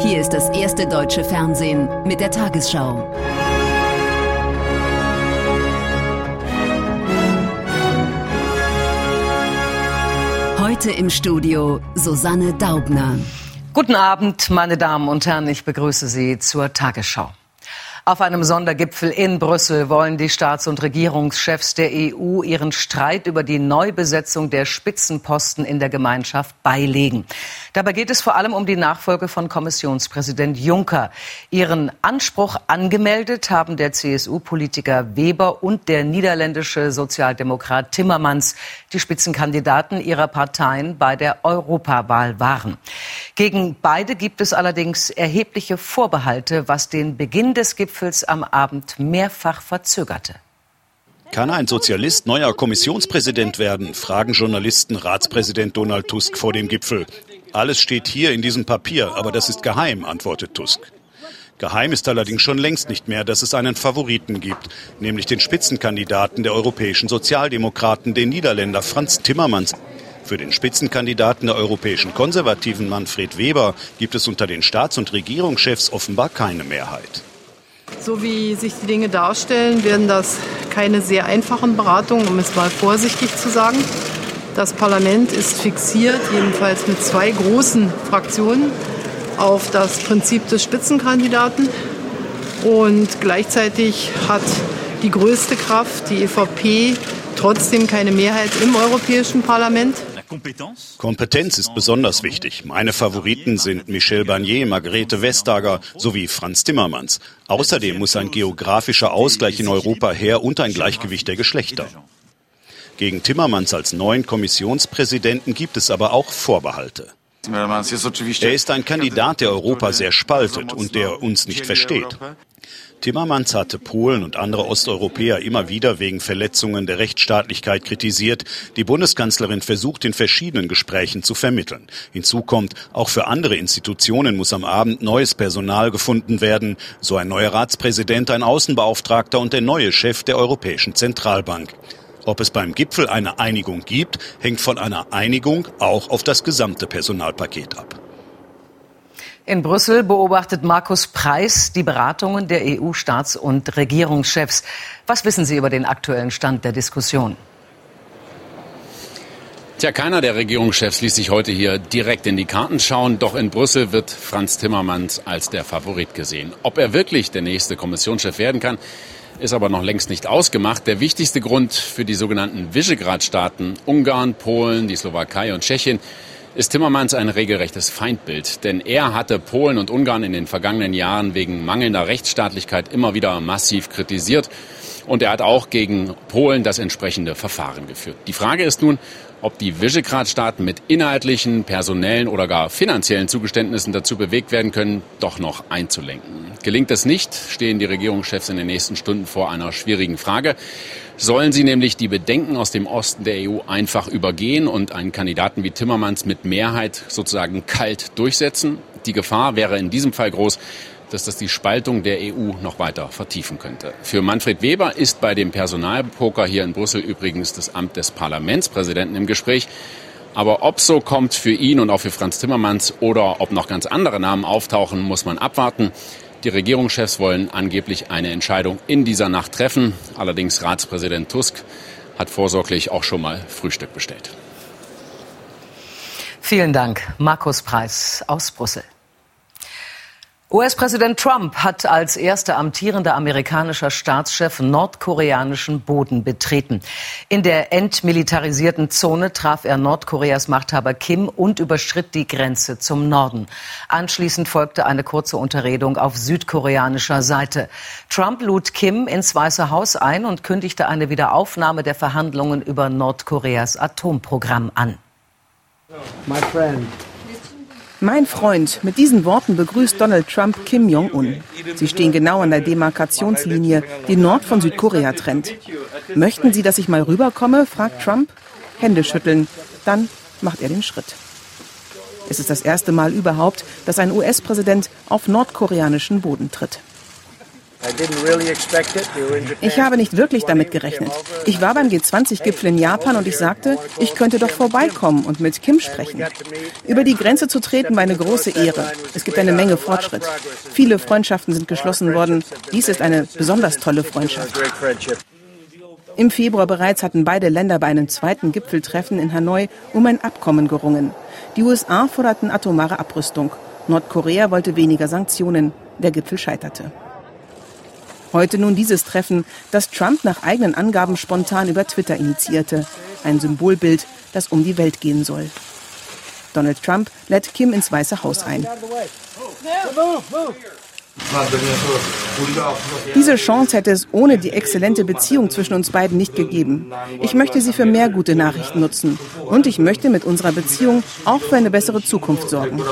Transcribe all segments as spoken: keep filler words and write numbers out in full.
Hier ist das erste deutsche Fernsehen mit der Tagesschau. Heute im Studio Susanne Daubner. Guten Abend, meine Damen und Herren, ich begrüße Sie zur Tagesschau. Auf einem Sondergipfel in Brüssel wollen die Staats- und Regierungschefs der E U ihren Streit über die Neubesetzung der Spitzenposten in der Gemeinschaft beilegen. Dabei geht es vor allem um die Nachfolge von Kommissionspräsident Juncker. Ihren Anspruch angemeldet haben der C S U-Politiker Weber und der niederländische Sozialdemokrat Timmermans, die Spitzenkandidaten ihrer Parteien bei der Europawahl waren. Gegen beide gibt es allerdings erhebliche Vorbehalte, was den Beginn des Gipfels am Abend mehrfach verzögerte. Kann ein Sozialist neuer Kommissionspräsident werden, fragen Journalisten Ratspräsident Donald Tusk vor dem Gipfel. Alles steht hier in diesem Papier, aber das ist geheim, antwortet Tusk. Geheim ist allerdings schon längst nicht mehr, dass es einen Favoriten gibt, nämlich den Spitzenkandidaten der europäischen Sozialdemokraten, den Niederländer Frans Timmermans. Für den Spitzenkandidaten der europäischen Konservativen Manfred Weber gibt es unter den Staats- und Regierungschefs offenbar keine Mehrheit. So wie sich die Dinge darstellen, werden das keine sehr einfachen Beratungen, um es mal vorsichtig zu sagen. Das Parlament ist fixiert, jedenfalls mit zwei großen Fraktionen, auf das Prinzip des Spitzenkandidaten. Und gleichzeitig hat die größte Kraft, die E V P, trotzdem keine Mehrheit im Europäischen Parlament. Kompetenz ist besonders wichtig. Meine Favoriten sind Michel Barnier, Margrethe Vestager sowie Frans Timmermans. Außerdem muss ein geografischer Ausgleich in Europa her und ein Gleichgewicht der Geschlechter. Gegen Timmermans als neuen Kommissionspräsidenten gibt es aber auch Vorbehalte. Er ist ein Kandidat, der Europa sehr spaltet und der uns nicht versteht. Timmermans hatte Polen und andere Osteuropäer immer wieder wegen Verletzungen der Rechtsstaatlichkeit kritisiert. Die Bundeskanzlerin versucht in verschiedenen Gesprächen zu vermitteln. Hinzu kommt, auch für andere Institutionen muss am Abend neues Personal gefunden werden. So ein neuer Ratspräsident, ein Außenbeauftragter und der neue Chef der Europäischen Zentralbank. Ob es beim Gipfel eine Einigung gibt, hängt von einer Einigung auch auf das gesamte Personalpaket ab. In Brüssel beobachtet Markus Preiß die Beratungen der E U-Staats- und Regierungschefs. Was wissen Sie über den aktuellen Stand der Diskussion? Tja, keiner der Regierungschefs ließ sich heute hier direkt in die Karten schauen. Doch in Brüssel wird Frans Timmermans als der Favorit gesehen. Ob er wirklich der nächste Kommissionschef werden kann, ist aber noch längst nicht ausgemacht. Der wichtigste Grund für die sogenannten Visegrad-Staaten, Ungarn, Polen, die Slowakei und Tschechien, ist Timmermans ein regelrechtes Feindbild. Denn er hatte Polen und Ungarn in den vergangenen Jahren wegen mangelnder Rechtsstaatlichkeit immer wieder massiv kritisiert. Und er hat auch gegen Polen das entsprechende Verfahren geführt. Die Frage ist nun, ob die Visegrad-Staaten mit inhaltlichen, personellen oder gar finanziellen Zugeständnissen dazu bewegt werden können, doch noch einzulenken. Gelingt es nicht, stehen die Regierungschefs in den nächsten Stunden vor einer schwierigen Frage. Sollen sie nämlich die Bedenken aus dem Osten der E U einfach übergehen und einen Kandidaten wie Timmermans mit Mehrheit sozusagen kalt durchsetzen? Die Gefahr wäre in diesem Fall groß, dass das die Spaltung der E U noch weiter vertiefen könnte. Für Manfred Weber ist bei dem Personalpoker hier in Brüssel übrigens das Amt des Parlamentspräsidenten im Gespräch. Aber ob so kommt für ihn und auch für Frans Timmermans oder ob noch ganz andere Namen auftauchen, muss man abwarten. Die Regierungschefs wollen angeblich eine Entscheidung in dieser Nacht treffen. Allerdings Ratspräsident Tusk hat vorsorglich auch schon mal Frühstück bestellt. Vielen Dank, Markus Preiß aus Brüssel. U S-Präsident Trump hat als erster amtierender amerikanischer Staatschef nordkoreanischen Boden betreten. In der entmilitarisierten Zone traf er Nordkoreas Machthaber Kim und überschritt die Grenze zum Norden. Anschließend folgte eine kurze Unterredung auf südkoreanischer Seite. Trump lud Kim ins Weiße Haus ein und kündigte eine Wiederaufnahme der Verhandlungen über Nordkoreas Atomprogramm an. My friend. Mein Freund, mit diesen Worten begrüßt Donald Trump Kim Jong-un. Sie stehen genau an der Demarkationslinie, die Nord von Südkorea trennt. Möchten Sie, dass ich mal rüberkomme, fragt Trump. Hände schütteln, dann macht er den Schritt. Es ist das erste Mal überhaupt, dass ein U S-Präsident auf nordkoreanischen Boden tritt. Ich habe nicht wirklich damit gerechnet. Ich war beim G zwanzig Gipfel in Japan und ich sagte, ich könnte doch vorbeikommen und mit Kim sprechen. Über die Grenze zu treten war eine große Ehre. Es gibt eine Menge Fortschritt. Viele Freundschaften sind geschlossen worden. Dies ist eine besonders tolle Freundschaft. Im Februar bereits hatten beide Länder bei einem zweiten Gipfeltreffen in Hanoi um ein Abkommen gerungen. Die U S A forderten atomare Abrüstung. Nordkorea wollte weniger Sanktionen. Der Gipfel scheiterte. Heute nun dieses Treffen, das Trump nach eigenen Angaben spontan über Twitter initiierte. Ein Symbolbild, das um die Welt gehen soll. Donald Trump lädt Kim ins Weiße Haus ein. Diese Chance hätte es ohne die exzellente Beziehung zwischen uns beiden nicht gegeben. Ich möchte sie für mehr gute Nachrichten nutzen. Und ich möchte mit unserer Beziehung auch für eine bessere Zukunft sorgen.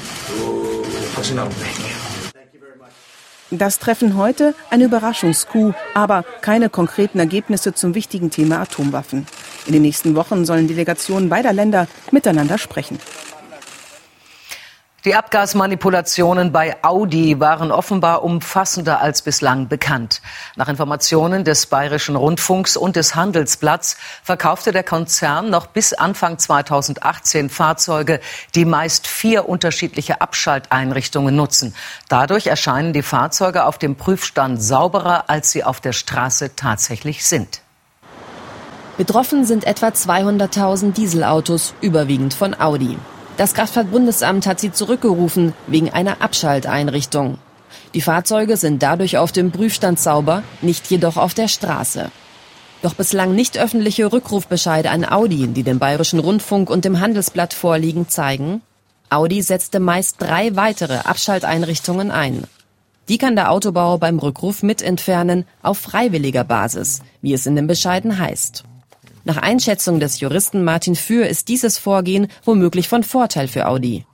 Das Treffen heute, ein Überraschungscoup, aber keine konkreten Ergebnisse zum wichtigen Thema Atomwaffen. In den nächsten Wochen sollen Delegationen beider Länder miteinander sprechen. Die Abgasmanipulationen bei Audi waren offenbar umfassender als bislang bekannt. Nach Informationen des Bayerischen Rundfunks und des Handelsblatts verkaufte der Konzern noch bis Anfang zweitausendachtzehn Fahrzeuge, die meist vier unterschiedliche Abschalteinrichtungen nutzen. Dadurch erscheinen die Fahrzeuge auf dem Prüfstand sauberer, als sie auf der Straße tatsächlich sind. Betroffen sind etwa zweihunderttausend Dieselautos, überwiegend von Audi. Das Kraftfahrtbundesamt hat sie zurückgerufen wegen einer Abschalteinrichtung. Die Fahrzeuge sind dadurch auf dem Prüfstand sauber, nicht jedoch auf der Straße. Doch bislang nicht öffentliche Rückrufbescheide an Audi, die dem Bayerischen Rundfunk und dem Handelsblatt vorliegen, zeigen, Audi setzte meist drei weitere Abschalteinrichtungen ein. Die kann der Autobauer beim Rückruf mitentfernen, auf freiwilliger Basis, wie es in den Bescheiden heißt. Nach Einschätzung des Juristen Martin Für ist dieses Vorgehen womöglich von Vorteil für Audi.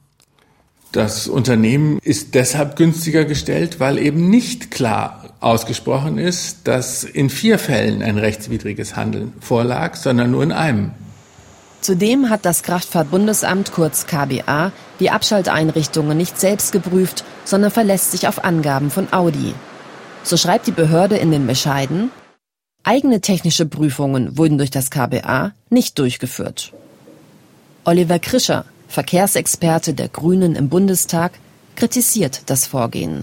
Das Unternehmen ist deshalb günstiger gestellt, weil eben nicht klar ausgesprochen ist, dass in vier Fällen ein rechtswidriges Handeln vorlag, sondern nur in einem. Zudem hat das Kraftfahrtbundesamt, kurz K B A, die Abschalteinrichtungen nicht selbst geprüft, sondern verlässt sich auf Angaben von Audi. So schreibt die Behörde in den Bescheiden: Eigene technische Prüfungen wurden durch das K B A nicht durchgeführt. Oliver Krischer, Verkehrsexperte der Grünen im Bundestag, kritisiert das Vorgehen.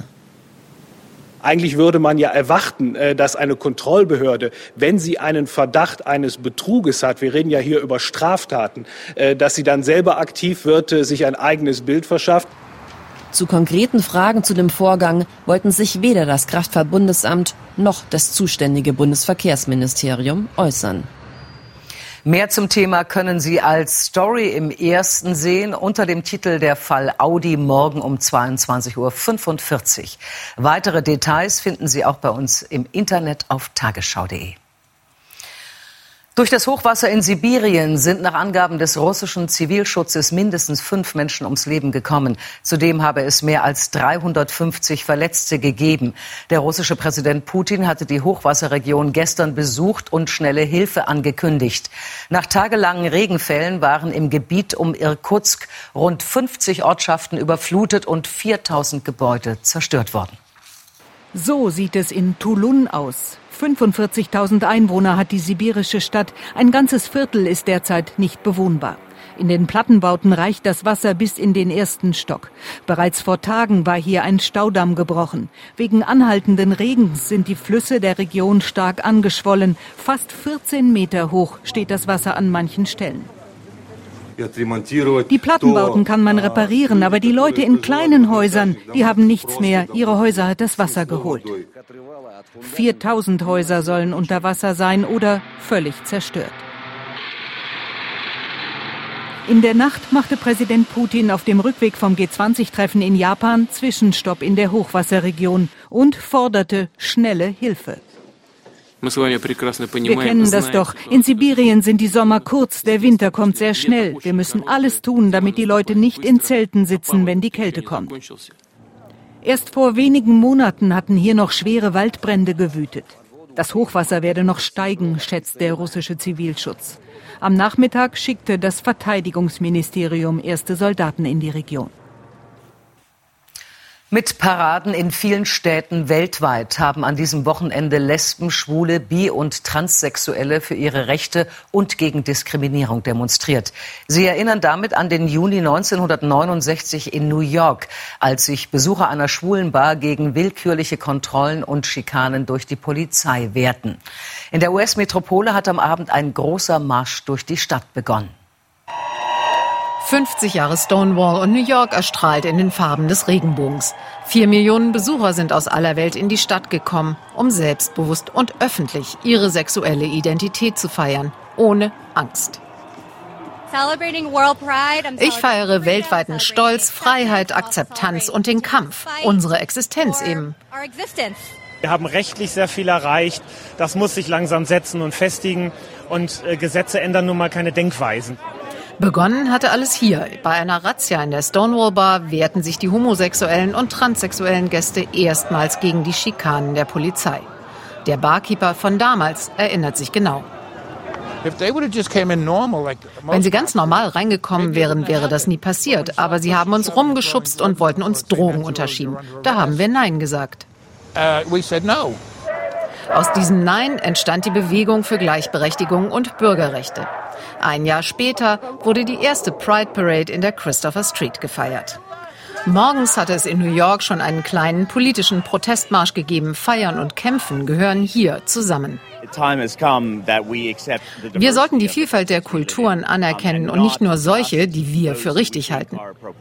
Eigentlich würde man ja erwarten, dass eine Kontrollbehörde, wenn sie einen Verdacht eines Betruges hat, wir reden ja hier über Straftaten, dass sie dann selber aktiv wird, sich ein eigenes Bild verschafft. Zu konkreten Fragen zu dem Vorgang wollten sich weder das Kraftfahrtbundesamt noch das zuständige Bundesverkehrsministerium äußern. Mehr zum Thema können Sie als Story im Ersten sehen unter dem Titel Der Fall Audi morgen um zweiundzwanzig Uhr fünfundvierzig. Weitere Details finden Sie auch bei uns im Internet auf tagesschau punkt de. Durch das Hochwasser in Sibirien sind nach Angaben des russischen Zivilschutzes mindestens fünf Menschen ums Leben gekommen. Zudem habe es mehr als dreihundertfünfzig Verletzte gegeben. Der russische Präsident Putin hatte die Hochwasserregion gestern besucht und schnelle Hilfe angekündigt. Nach tagelangen Regenfällen waren im Gebiet um Irkutsk rund fünfzig Ortschaften überflutet und viertausend Gebäude zerstört worden. So sieht es in Tulun aus. fünfundvierzigtausend Einwohner hat die sibirische Stadt. Ein ganzes Viertel ist derzeit nicht bewohnbar. In den Plattenbauten reicht das Wasser bis in den ersten Stock. Bereits vor Tagen war hier ein Staudamm gebrochen. Wegen anhaltenden Regens sind die Flüsse der Region stark angeschwollen. Fast vierzehn Meter hoch steht das Wasser an manchen Stellen. Die Plattenbauten kann man reparieren, aber die Leute in kleinen Häusern, die haben nichts mehr. Ihre Häuser hat das Wasser geholt. viertausend Häuser sollen unter Wasser sein oder völlig zerstört. In der Nacht machte Präsident Putin auf dem Rückweg vom G zwanzig Treffen in Japan Zwischenstopp in der Hochwasserregion und forderte schnelle Hilfe. Wir kennen das doch. In Sibirien sind die Sommer kurz, der Winter kommt sehr schnell. Wir müssen alles tun, damit die Leute nicht in Zelten sitzen, wenn die Kälte kommt. Erst vor wenigen Monaten hatten hier noch schwere Waldbrände gewütet. Das Hochwasser werde noch steigen, schätzt der russische Zivilschutz. Am Nachmittag schickte das Verteidigungsministerium erste Soldaten in die Region. Mit Paraden in vielen Städten weltweit haben an diesem Wochenende Lesben, Schwule, Bi- und Transsexuelle für ihre Rechte und gegen Diskriminierung demonstriert. Sie erinnern damit an den Juni neunzehnhundertneunundsechzig in New York, als sich Besucher einer Schwulenbar gegen willkürliche Kontrollen und Schikanen durch die Polizei wehrten. In der U S-Metropole hat am Abend ein großer Marsch durch die Stadt begonnen. fünfzig Jahre Stonewall und New York erstrahlt in den Farben des Regenbogens. Vier Millionen Besucher sind aus aller Welt in die Stadt gekommen, um selbstbewusst und öffentlich ihre sexuelle Identität zu feiern, ohne Angst. Ich feiere weltweiten Stolz, Freiheit, Akzeptanz und den Kampf, unsere Existenz eben. Wir haben rechtlich sehr viel erreicht. Das muss sich langsam setzen und festigen. Und äh, Gesetze ändern nun mal keine Denkweisen. Begonnen hatte alles hier. Bei einer Razzia in der Stonewall Bar wehrten sich die homosexuellen und transsexuellen Gäste erstmals gegen die Schikanen der Polizei. Der Barkeeper von damals erinnert sich genau. Wenn sie ganz normal reingekommen wären, wäre das nie passiert. Aber sie haben uns rumgeschubst und wollten uns Drogen unterschieben. Da haben wir Nein gesagt. Aus diesem Nein entstand die Bewegung für Gleichberechtigung und Bürgerrechte. Ein Jahr später wurde die erste Pride Parade in der Christopher Street gefeiert. Morgens hatte es in New York schon einen kleinen politischen Protestmarsch gegeben. Feiern und Kämpfen gehören hier zusammen. Wir sollten die Vielfalt der Kulturen anerkennen und nicht nur solche, die wir für richtig halten.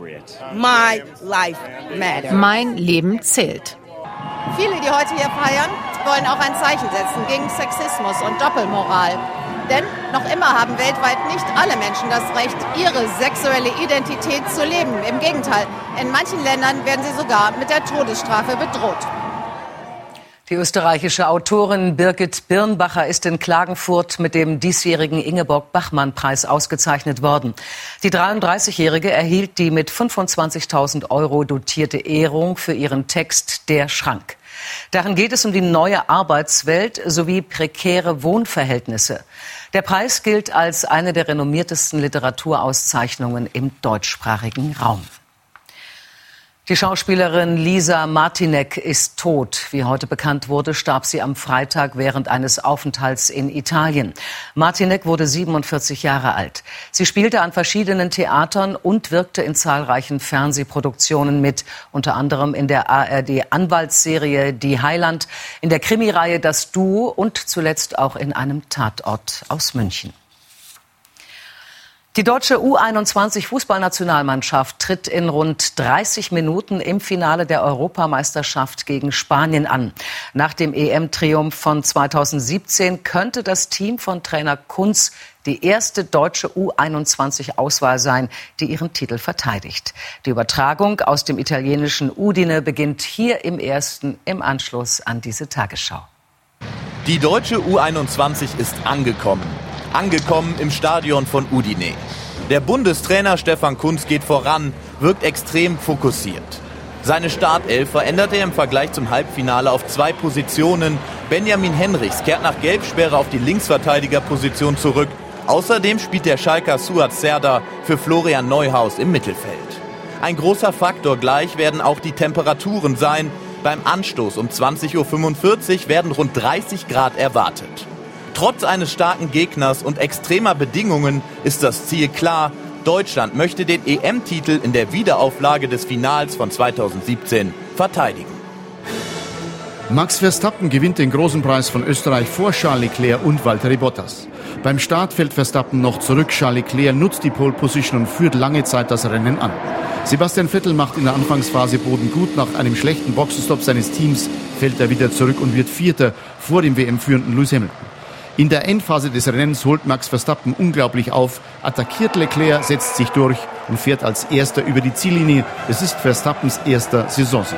Mein Leben zählt. Viele, die heute hier feiern, wollen auch ein Zeichen setzen gegen Sexismus und Doppelmoral. Denn noch immer haben weltweit nicht alle Menschen das Recht, ihre sexuelle Identität zu leben. Im Gegenteil, in manchen Ländern werden sie sogar mit der Todesstrafe bedroht. Die österreichische Autorin Birgit Birnbacher ist in Klagenfurt mit dem diesjährigen Ingeborg-Bachmann-Preis ausgezeichnet worden. Die dreiunddreißigjährige erhielt die mit fünfundzwanzigtausend Euro dotierte Ehrung für ihren Text »Der Schrank«. Darin geht es um die neue Arbeitswelt sowie prekäre Wohnverhältnisse. Der Preis gilt als eine der renommiertesten Literaturauszeichnungen im deutschsprachigen Raum. Die Schauspielerin Lisa Martinek ist tot. Wie heute bekannt wurde, starb sie am Freitag während eines Aufenthalts in Italien. Martinek wurde siebenundvierzig Jahre alt. Sie spielte an verschiedenen Theatern und wirkte in zahlreichen Fernsehproduktionen mit, unter anderem in der A R D-Anwaltsserie Die Heiland, in der Krimireihe Das Duo und zuletzt auch in einem Tatort aus München. Die deutsche U einundzwanzig Fußballnationalmannschaft tritt in rund dreißig Minuten im Finale der Europameisterschaft gegen Spanien an. Nach dem E M-Triumph von zweitausendsiebzehn könnte das Team von Trainer Kunz die erste deutsche U einundzwanzig-Auswahl sein, die ihren Titel verteidigt. Die Übertragung aus dem italienischen Udine beginnt hier im Ersten im Anschluss an diese Tagesschau. Die deutsche U einundzwanzig ist angekommen. Angekommen im Stadion von Udine. Der Bundestrainer Stefan Kunz geht voran, wirkt extrem fokussiert. Seine Startelf verändert er im Vergleich zum Halbfinale auf zwei Positionen. Benjamin Henrichs kehrt nach Gelbsperre auf die Linksverteidigerposition zurück. Außerdem spielt der Schalker Suat Serdar für Florian Neuhaus im Mittelfeld. Ein großer Faktor gleich werden auch die Temperaturen sein. Beim Anstoß um zwanzig Uhr fünfundvierzig werden rund dreißig Grad erwartet. Trotz eines starken Gegners und extremer Bedingungen ist das Ziel klar. Deutschland möchte den E M-Titel in der Wiederauflage des Finals von zweitausendsiebzehn verteidigen. Max Verstappen gewinnt den großen Preis von Österreich vor Charles Leclerc und Valtteri Bottas. Beim Start fällt Verstappen noch zurück. Charles Leclerc nutzt die Pole Position und führt lange Zeit das Rennen an. Sebastian Vettel macht in der Anfangsphase Boden gut. Nach einem schlechten Boxenstopp seines Teams fällt er wieder zurück und wird Vierter vor dem W M-führenden Lewis Hamilton. In der Endphase des Rennens holt Max Verstappen unglaublich auf, attackiert Leclerc, setzt sich durch und fährt als Erster über die Ziellinie. Es ist Verstappens erster Saisonsieg.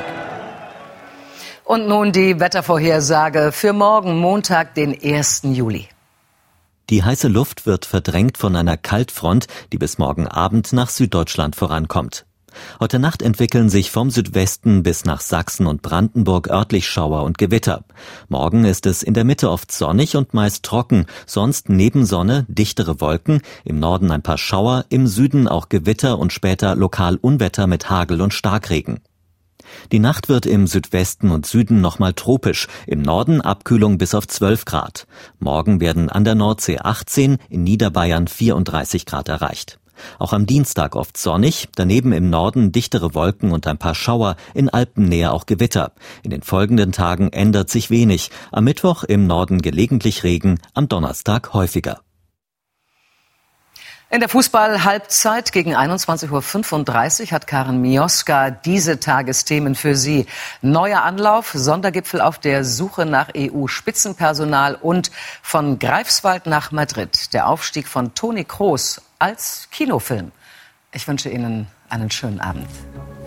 Und nun die Wettervorhersage für morgen, Montag, den ersten Juli. Die heiße Luft wird verdrängt von einer Kaltfront, die bis morgen Abend nach Süddeutschland vorankommt. Heute Nacht entwickeln sich vom Südwesten bis nach Sachsen und Brandenburg örtlich Schauer und Gewitter. Morgen ist es in der Mitte oft sonnig und meist trocken, sonst neben Sonne dichtere Wolken, im Norden ein paar Schauer, im Süden auch Gewitter und später lokal Unwetter mit Hagel und Starkregen. Die Nacht wird im Südwesten und Süden nochmal tropisch, im Norden Abkühlung bis auf zwölf Grad. Morgen werden an der Nordsee achtzehn, in Niederbayern vierunddreißig Grad erreicht. Auch am Dienstag oft sonnig, daneben im Norden dichtere Wolken und ein paar Schauer, in Alpennähe auch Gewitter. In den folgenden Tagen ändert sich wenig. Am Mittwoch im Norden gelegentlich Regen, am Donnerstag häufiger. In der Fußball-Halbzeit gegen einundzwanzig Uhr fünfunddreißig hat Karen Mioska diese Tagesthemen für Sie. Neuer Anlauf, Sondergipfel auf der Suche nach E U-Spitzenpersonal und von Greifswald nach Madrid. Der Aufstieg von Toni Kroos als Kinofilm. Ich wünsche Ihnen einen schönen Abend.